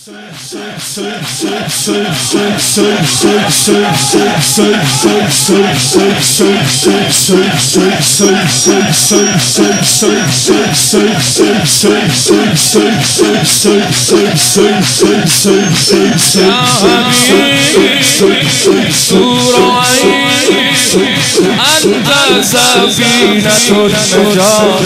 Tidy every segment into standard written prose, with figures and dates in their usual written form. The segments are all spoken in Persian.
أنت سفينة النجاة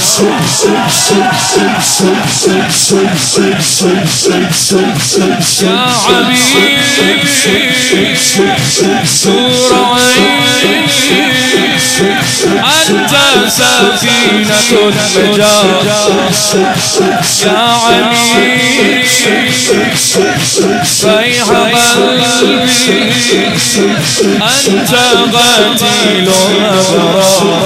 يا حبيبي نور عيني أنت سفينة النجاة يا عميري ريح قلبي أنت قتيل الأبرار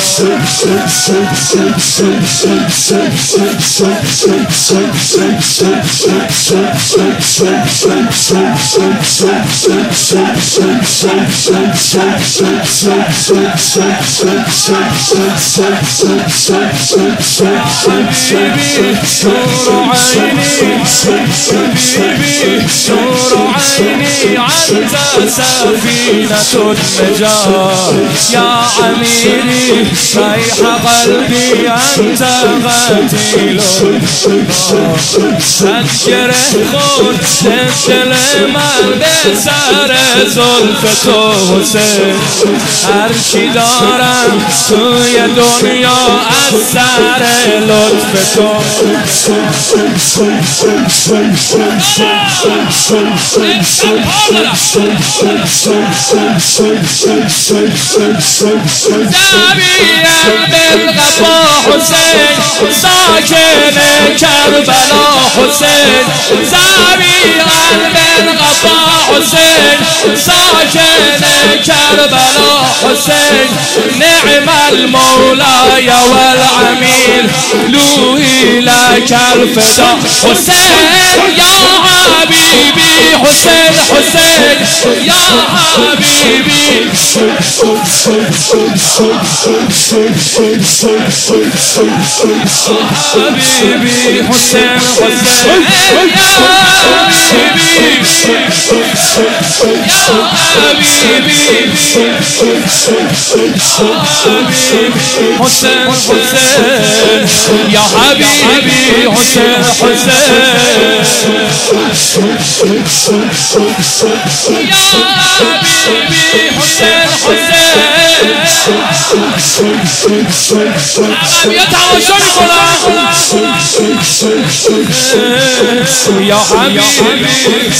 حبيبي نور عيني حبيبي نور عيني أنت سفينة النجاة يا عميري ريح قلبي أنت قتيل أذكر خود دل من به سر زلف تو حسین هرچی دارم توی دنیا از سر لطف تو زبیم بالغفا حسین ساکن کربلا حسین زبیم بالغفا حسین ساکن کربلا حسین نعم المولى والعميل لوحي لك الفدا حسين يا حبيبي حسين حسين يا حبيبي حبيبي حسين حسين يا حبيبي يا حبيبي حسين حسين يا حبيبي حسين حسين يا حبيبي حسين حسين يا تعوشوني كلها يا حبيبي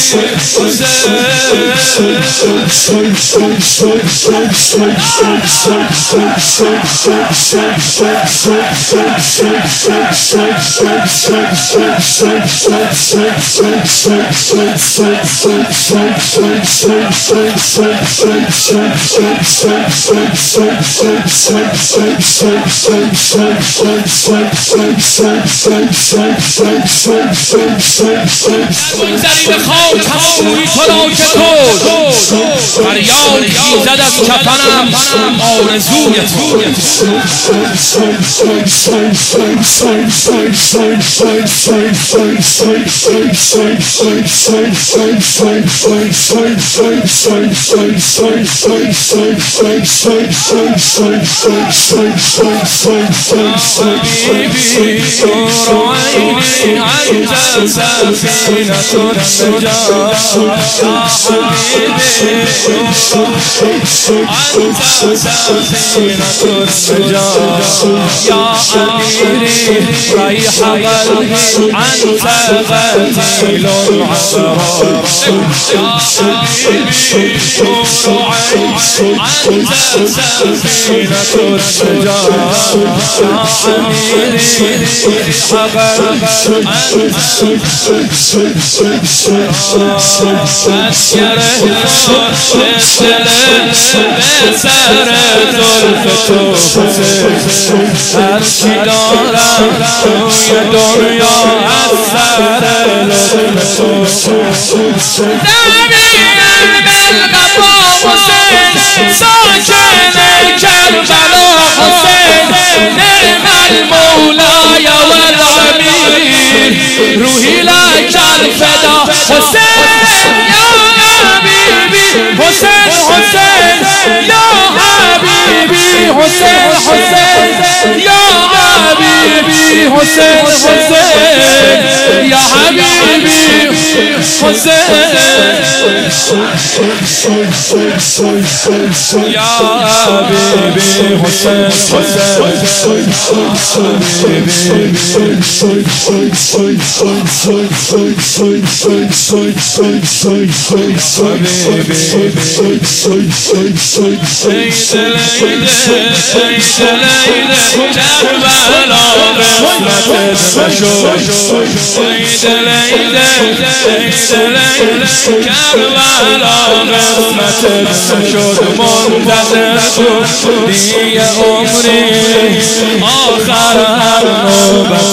زمین خاک همونی کنان که تو فریاد خیزد از کفنم آرزوی تو حبيبي نور عيني أنت سفينة النجاة يا حبيبي أنت سفينة النجاة يا أميري ريح قلبي أنت قتيل العبرار يا حبيبي نور عيني أنت سفينة النجاة يا أميري حقا أنت أسكر السلام بسر زلف تو هرچی دارم توی دنیا از سر لطف تو زمین بالغفا حسین ساکن کربلا حسین نعم المولى والعميل روحي لك فدا حسین یا حبیبی حسین حسین یا حبیبی حسین حسین یا حبیبی حسین حسین یا حبیبی حسین یا حبیبی حسین شد منتظر دیگه عمری آخر هر نوبت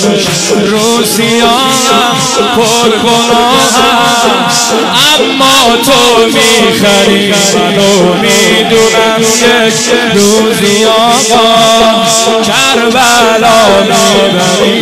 روسیان پر گناهم اما تو میخری منو میدونم یک روزی آقا کربلا میبری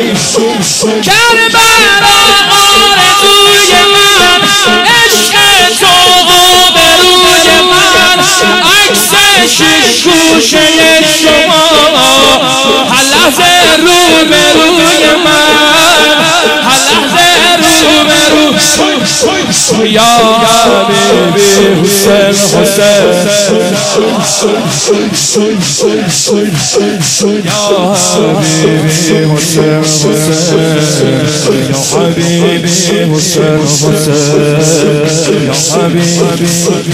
کربلا آرزوی من عشق تو آبروی من عکس شش گوشه شما هر لحظه روبروی من هر لحظه روبرو یا حبیبی حسین حسین یا حبیبی حسین حسین یا حبیبی حسین حسین یا حبیبی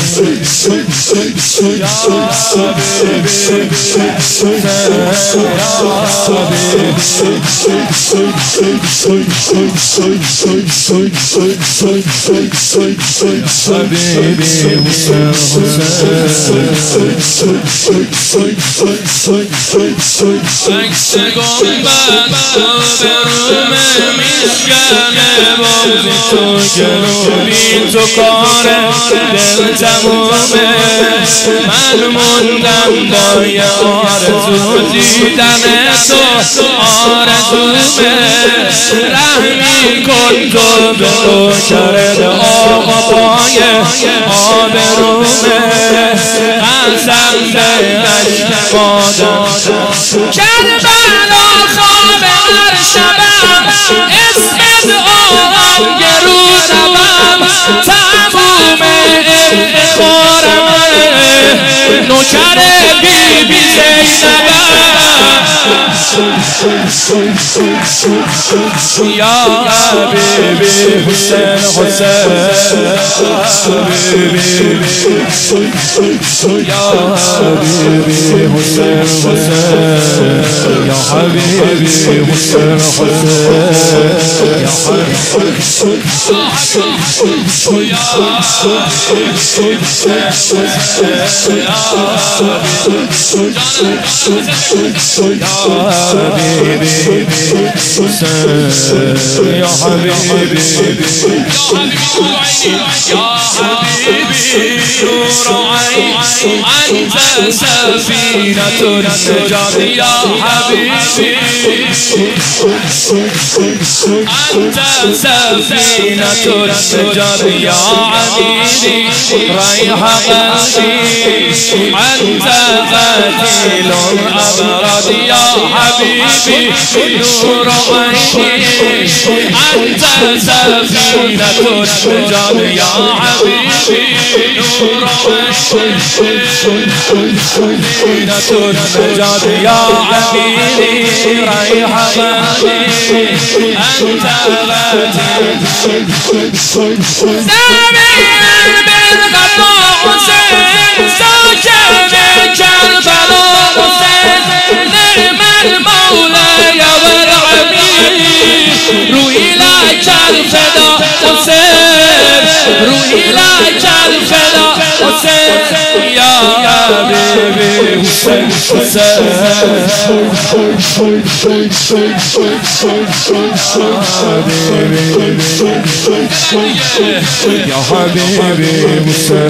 عکس گنبد آبرومه میشکنه بازی تو جنوبی تو کار دل تمومه من موندم با یه آرزو دیدن تو آرزومه رحمی کن تو به نوکرت آقا پای آبرومه قسم به عشق مادر کربلا خواب هر شبم اسمت آقام گرو ربم تموم افتخارم نوکر بی بی زینبم یا حبیبی حسین حسین یا حبیبی حسین حسین یا حبیبی حسین حسین یا حبیبی يا حبيبي يا حبيبي نور عيني أنت سفينة النجاة يا حبيبي أنت سفينة النجاة يا عميدي ريح قلبي أنت قتيل الأبراد يا حبيبي نور عيني أنت سفينة النجاة يا حبيبي نور عيني سفينة النجاة يا عميدي ريح قلبي أنت غتيل سامي بالغطاء حسين ساكن كربلا حسين نعم المولى يا والعبيد روحي لك الفدا حسين روحي لك الفدا حسين يا حبيبي حسين حسين یا حبیبی حسین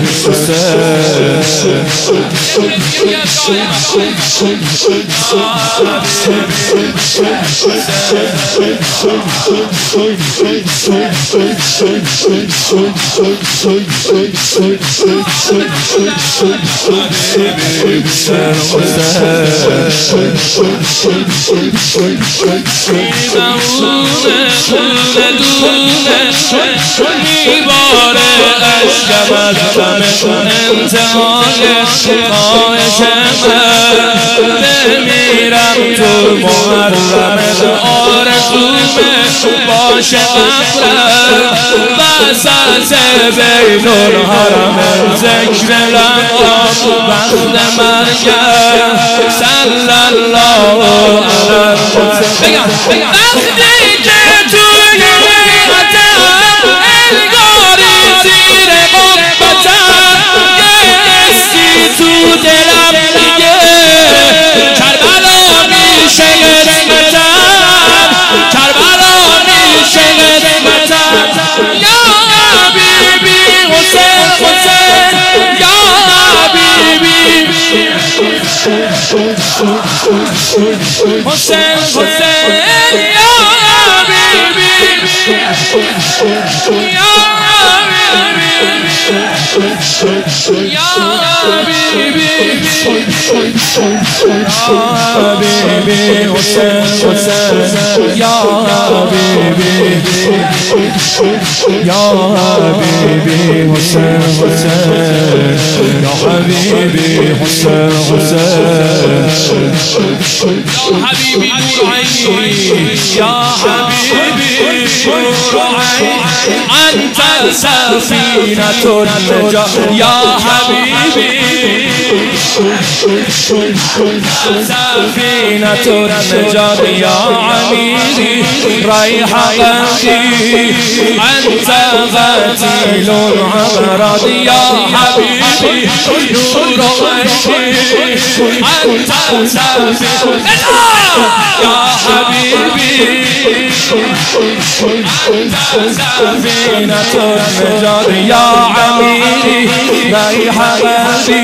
میباره عشقم از غم انتهای خواهش من بمیرم تو محرم آرزومه باشه قبرم وسط بین الحرم ذکر لقام وقت مرگم صلی الله علیه بگم وقتی که توی انگاری زیر قبتم یه اسکی تو دلم دیگه کربلا میشه قسمتم کربلا میشه قسمتم یا حبیبی حسین حسین یا حبیبی حسین حسین یا حبیبی یا حبیبی یا حبیبی حبیبی حسین حسین یا حبیبی یا حبیبی حسین حسین یا حبیبی حسین حسین یا حبیبی نور عینی یا حبیبی نور عینی انت سفینة النجاة یا حبیبی سفینة النجاة یا عمیری ریح قلبی انت غسیل العبرات یا حبیبی نور عینی انت سفینة یا حبیبی سفینة النجاة یا عمیری ریح قلبی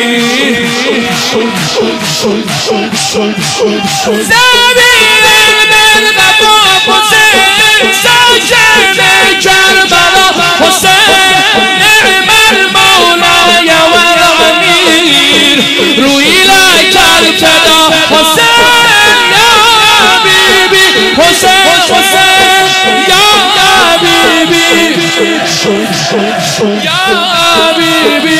زمین البقا حسین ساکن کربلا حسین نعم المولای والامیر روی لک الفدا حسین یا حبیبی حسین حسین یا حبیبی یا حبیبی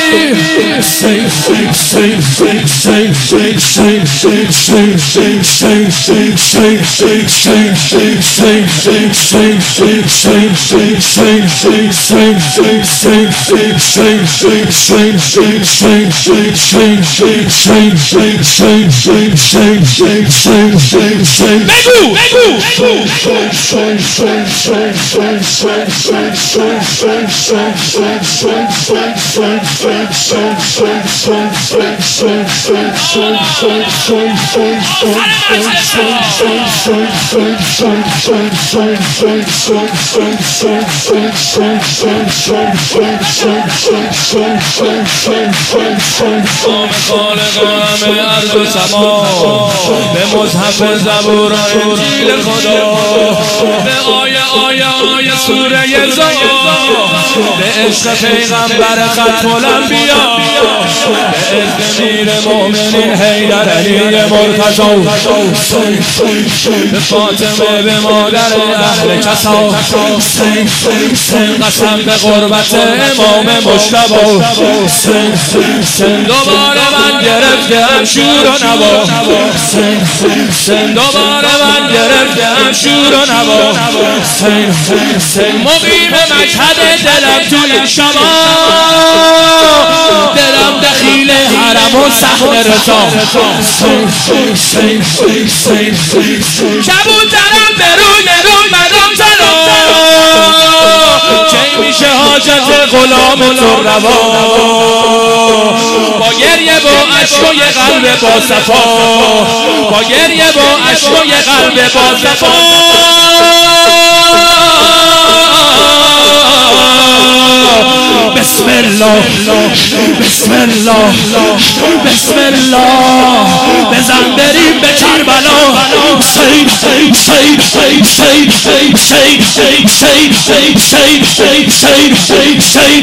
خالقم ارض و سما به مصحف زبور انجیل خدا به آیه سوره زهر به عشق پیغمبر ختم الانبیا به اذن میر مومنین حیدر علی مرتضی به فاطمه به مادر اهل کسا قسم به قربت امام مجتبی دوباره من گرفتم شور و نوا دوباره من گرفتم شور و نوا مقیم مشهد دلم توی شما دلم دخیل حرم و صحن رضا کبوترم به روی منم تلا کی میشه حاجت غلام تو روا با گریه با عشقای قلب با صفا با گریه با عشقای قلب با صفا بسم الله بسم الله بزن بریم به کربلا حسین حسین حسین حسین حسین حسین حسین حسین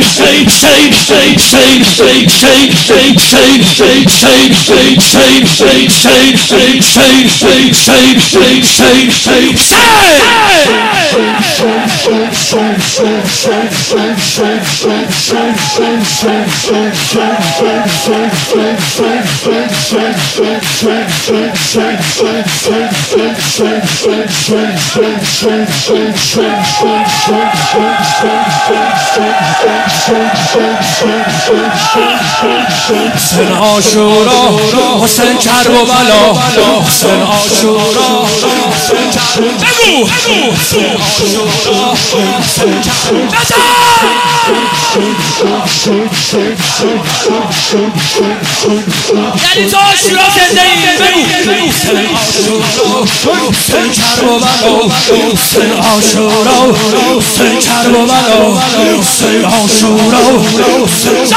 حسین عاشورا حسین کرب و بلا حسین عاشورا بگو حسین عاشورا حسین کرب یعنی تو عاشورا زنده ای بگو حسین عاشورا حسین کرب و بلا حسین عاشورا حسین کرب و بلا حسین عاشورا حسین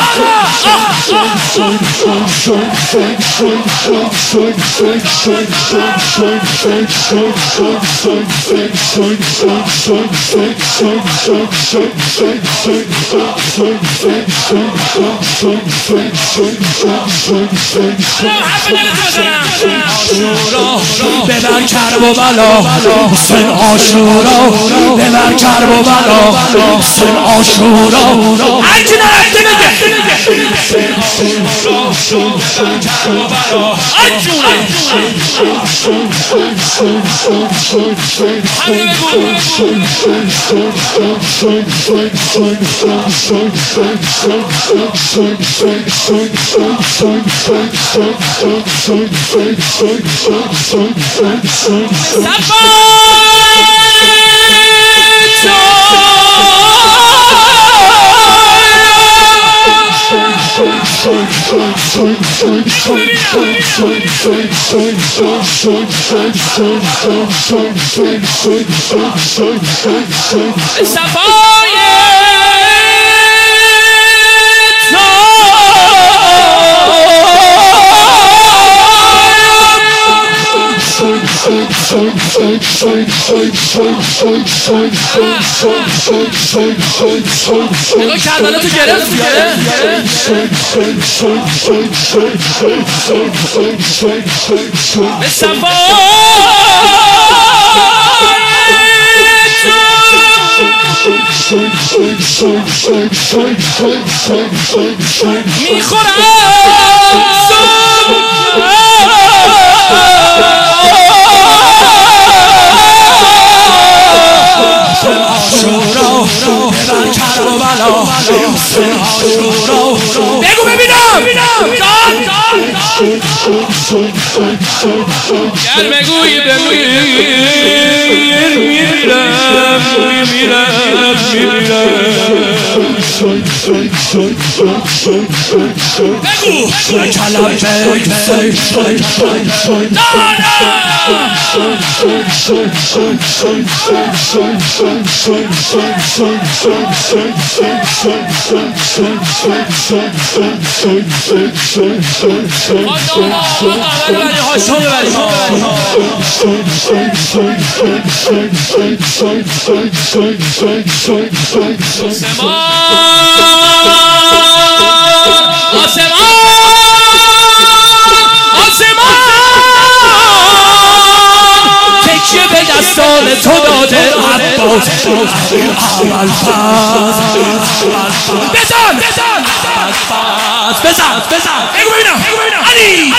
ببر کرب و بلا حسین عاشورا ببر کرب و بلا حسین عاشورا هر کی نرفته بگه نگاه کربلا تو گرفت به صفای میخورم بگو ببینم گر بگویی بگو کلم تکیه به دستان تو داده عباس اول بزن بگو ببینم علی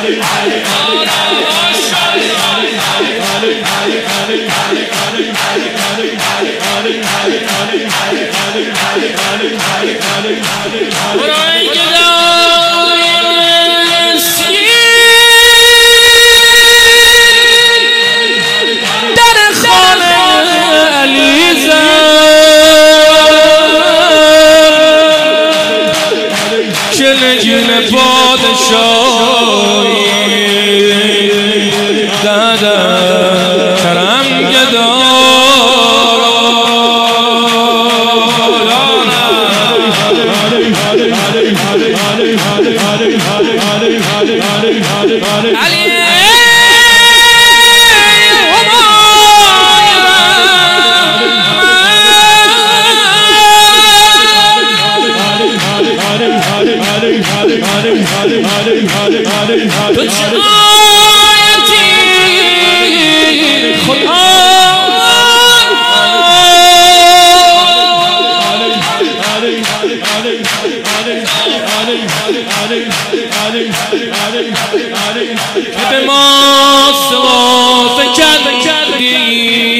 به ما سواد کردی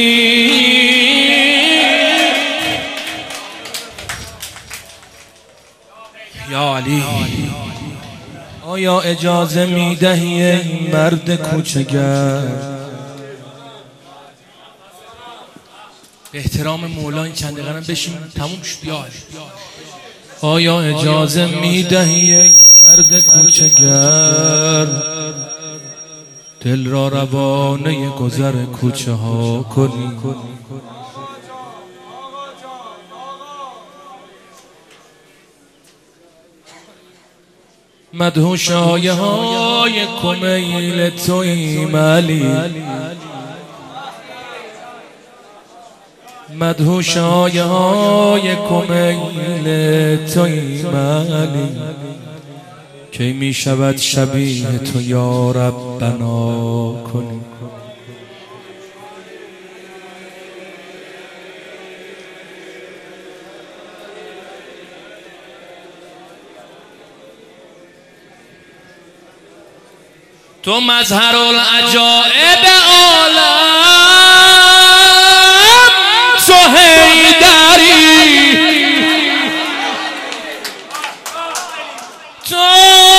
یا علی. آیا اجازه میدهی ای مرد کوچگر؟ به احترام مولا این چند دقیقه بشین تموم شد. یا علی آیا اجازه میدهی ای مرد کوچگر دل را روانه گذر کوچه ها کنی؟ مدهوش آیه های کمیل توییم علی، مدهوش آیه های کمیل توییم علی. کی می شود شبیه تو یا ربنا کنی؟ تو مظهر العجائب عالم، تو حیدری، تو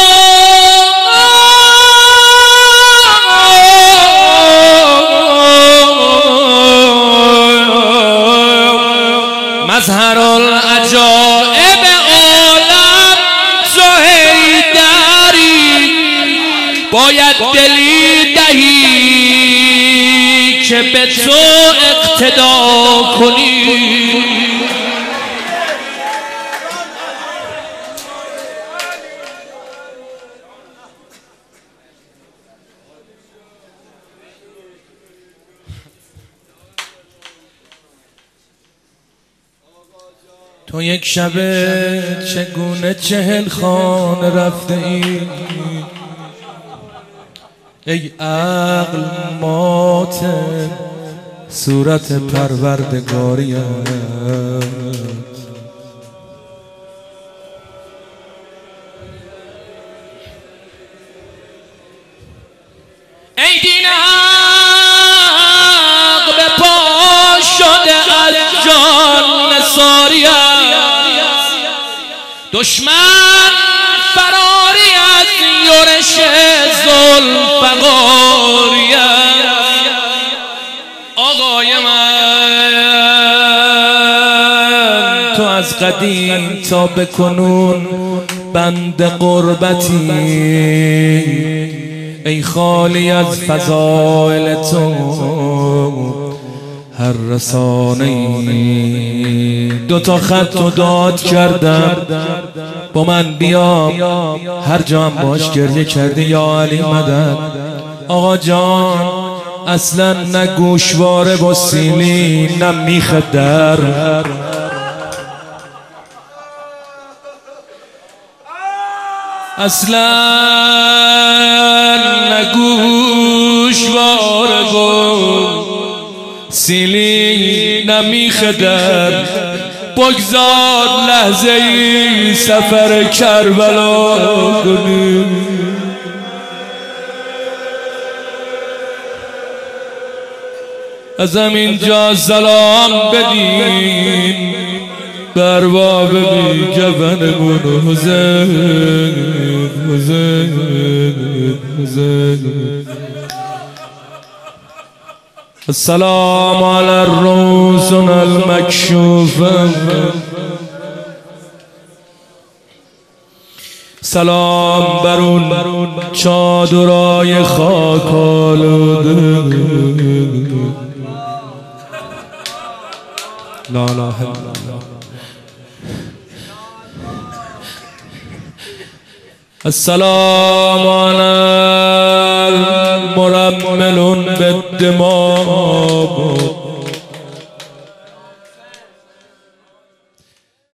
مظهر العجائب عالم، تو حیدری. باید دلی دهی که به تو اقتدا کنی. تو یک شب چگونه 40 خانه رفته ای ای عقل مات صورت پروردگاریت. ای دین حق به پا شده از جان نثاریت، دشمن فراری از یورش ذوالفقاریت. آقای من تو از قدیم تا به کنون بند قربتی، ای خالی از فضائل تو هر رسانه‌ای. 2 تا خط و داد کردم با من بیا، هر جا هم باش گریه کردی یا علی مدد. آقا جان اصلا نه گوشواره با سیلی نه میخ در، اصلا نه گوشواره با سیلی نمیخ در. بگذار لحظه ای سفر کربلا کنی. از همینجا سلام بدیم بر باب بیگبنمون حسین حسین حسین. السلام على الرؤوس المكشوفة سلام بر اون چادرای خاک آلوده لا اله الا الله. السلام على المرمل بالدماء